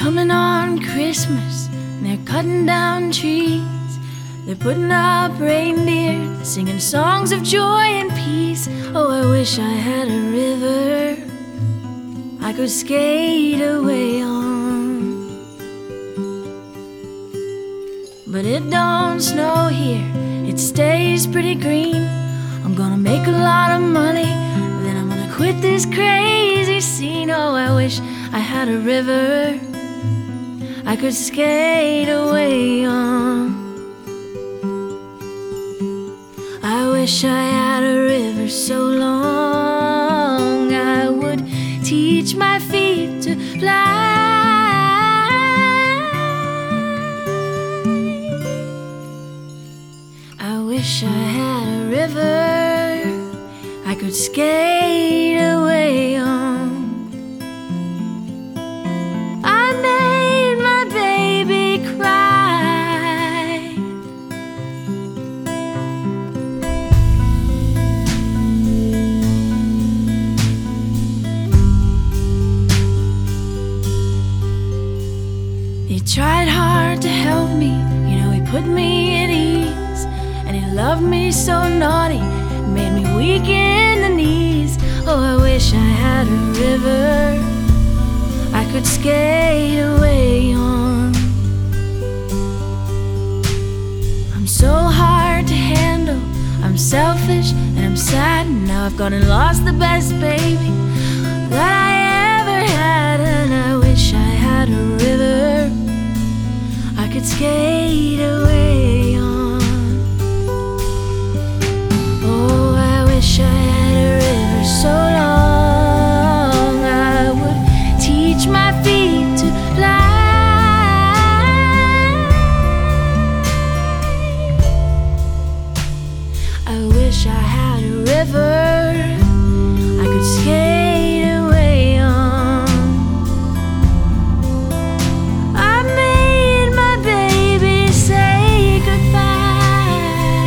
coming on Christmas, and they're cutting down trees. They're putting up reindeer, singing songs of joy and peace. Oh, I wish I had a river I could skate away on. But it don't snow here, it stays pretty green. I'm gonna make a lot of money, then I'm gonna quit this crazy scene. Oh, I wish I had a river I could skate away on. I wish I had a river so long I would teach my feet to fly. I wish I had a river I could skate away on. I made my baby cry. He tried hard to help me, you know, he put me at ease. And he loved me so naughty, made me weak in the knees. Oh, I wish I had a river I could skate away on. I'm so hard to handle, I'm selfish and I'm sad. Now I've gone and lost the best baby that I ever had. And I wish I had a river I could skate away on. Oh, I wish I had a river so long I would teach my feet to fly. I wish I had a river I could skate away on. I made my baby say goodbye.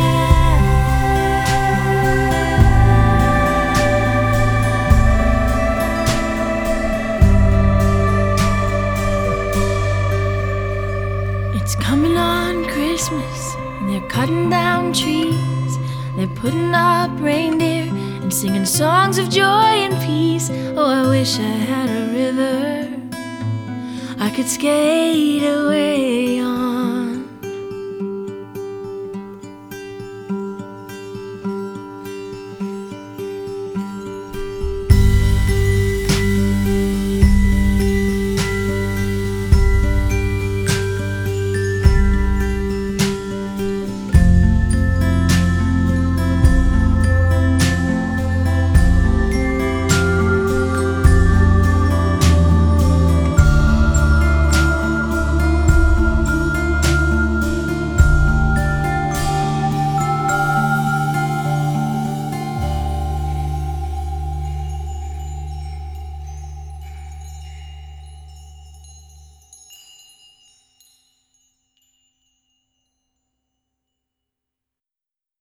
It's coming on Christmas, and they're cutting down trees. They're putting up reindeer and singing songs of joy and peace. Oh, I wish I had a river I could skate away on.